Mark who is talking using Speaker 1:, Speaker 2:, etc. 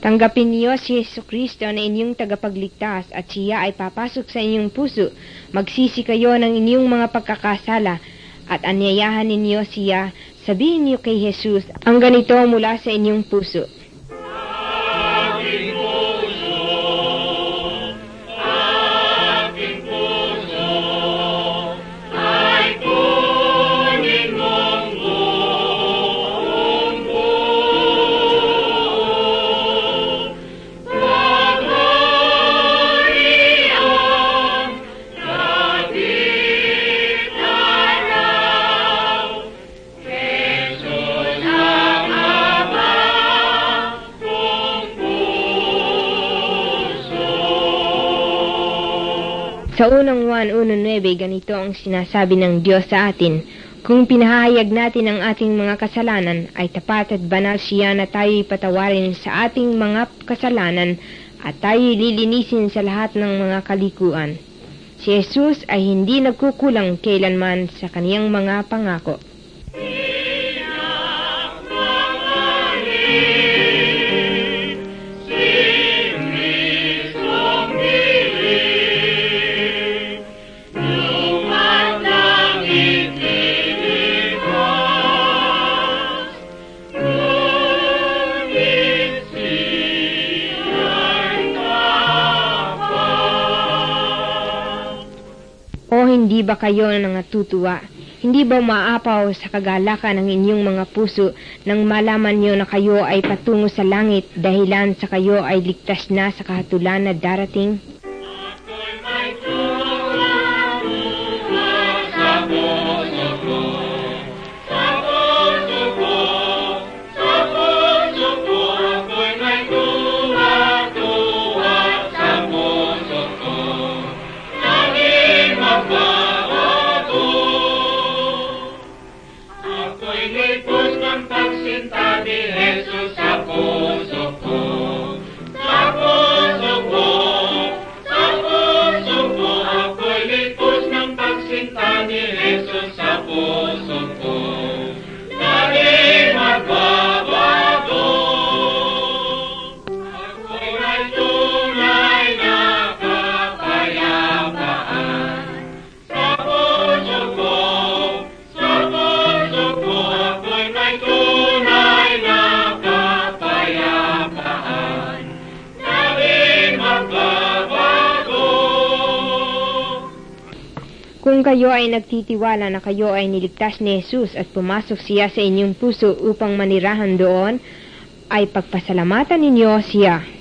Speaker 1: Tanggapin niyo si Jesucristo na inyong tagapagligtas at siya ay papasok sa inyong puso. Magsisi kayo ng inyong mga pagkakasala at anyayahan ninyo siya. Sabihin niyo kay Jesus ang ganito mula sa inyong puso. Sa unang Juan 1:9, ganito ang sinasabi ng Diyos sa atin, kung pinahayag natin ang ating mga kasalanan, ay tapat at banal siya na tayo'y patawarin sa ating mga kasalanan at tayo'y lilinisin sa lahat ng mga kalikuan. Si Jesus ay hindi nagkukulang kailanman sa kaniyang mga pangako. Hindi ba kayo natutuwa? Hindi ba maapaw sa kagalakan ng inyong mga puso nang malaman niyo na kayo ay patungo sa langit dahilan sa kayo ay ligtas na sa kahatulan na darating? Kung kayo ay nagtitiwala na kayo ay niligtas ni Jesus at pumasok siya sa inyong puso upang manirahan doon, ay pagpasalamatan ninyo siya.